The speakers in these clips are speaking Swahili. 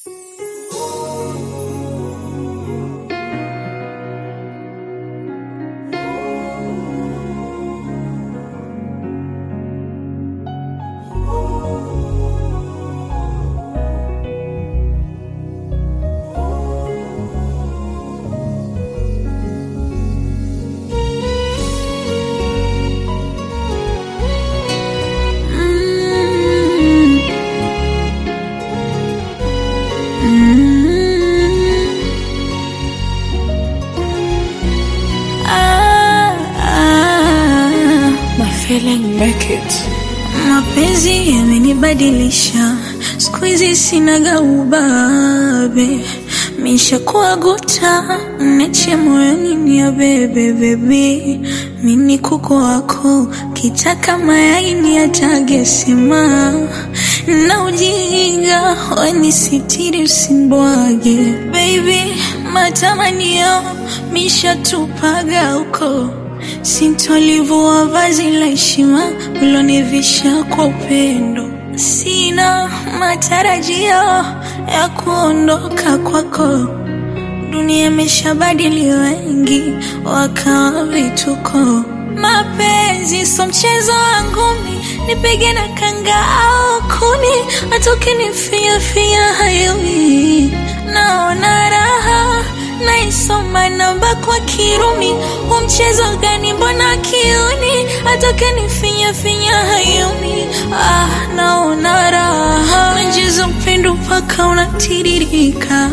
Mapenzi yamenibadilisha, siku hizi sinaga ubabe, mishakuwa guta, niache moyoni ni ya bebe baby. Mimi kuku wako, kitaka mayai ni atage sema, na ujinga wani sitiri usimbwage baby. Matamanio mishatupaga uko, sintolivua vazi la heshima ulonivisha kwa upendo. Sina matarajio ya kuondoka kwako, dunia imeshabadili wengi wakawa vituko. Mapenzi so mchezo wangu, nipige na kanga au kuni, atoke nifia fia hayui. Naona raha naisoma namba kwa Kirumi, mchezo gani mbona kiuni, atoke nifia fia hayumi. Naona raha najizo mpendo paka unatiririka,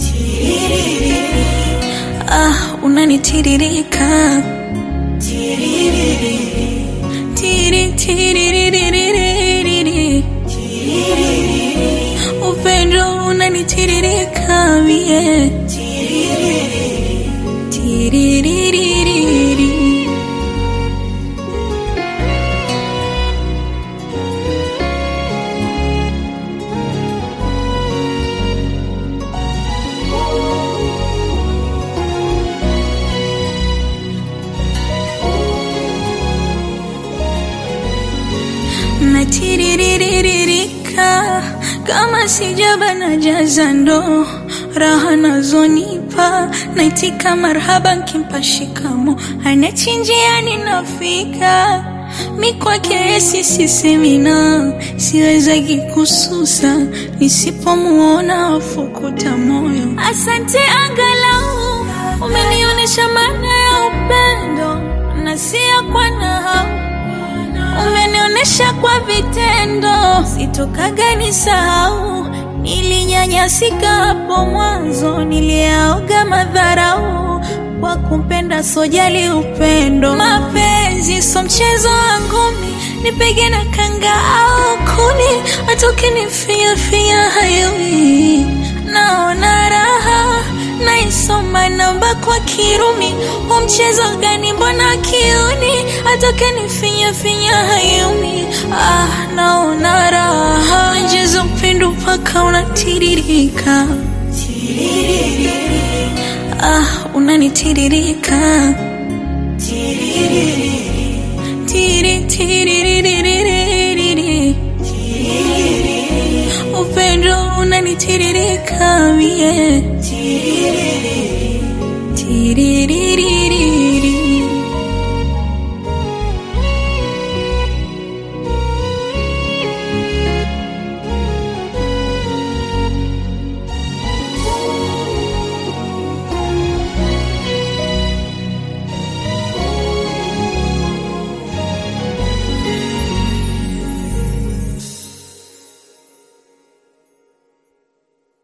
unanitiririka, upendo unanitiririka mie, natiriririka kama sijaba na jaza ndo raha nazonipa, naitika marhaba nkimpa shikamo, anachinjiani nafika mikwake sisemina, siwezagi kususa nisipomuona wafukuta moyo. Asante angalau umenionesha maana ya upendo, na siya kwa nahau, umenionesha kwa vitendo, sitokaga nisahau. Nilinyanyasika hapo mwanzo, niliaoga madharau, kwa kumpenda sojali upendo. Mapenzi so mchezo wangu, nipige na kanga au kuni, atoke nifia fia hayui. Naona raha naisoma namba kwa Kirumi, mchezo gani mbona kiuni, atoke nifia fia hayumi. Naona raha najizo mpendo paka unatiririka, unanitiririka, upendo unanitiririka mie, tiririri.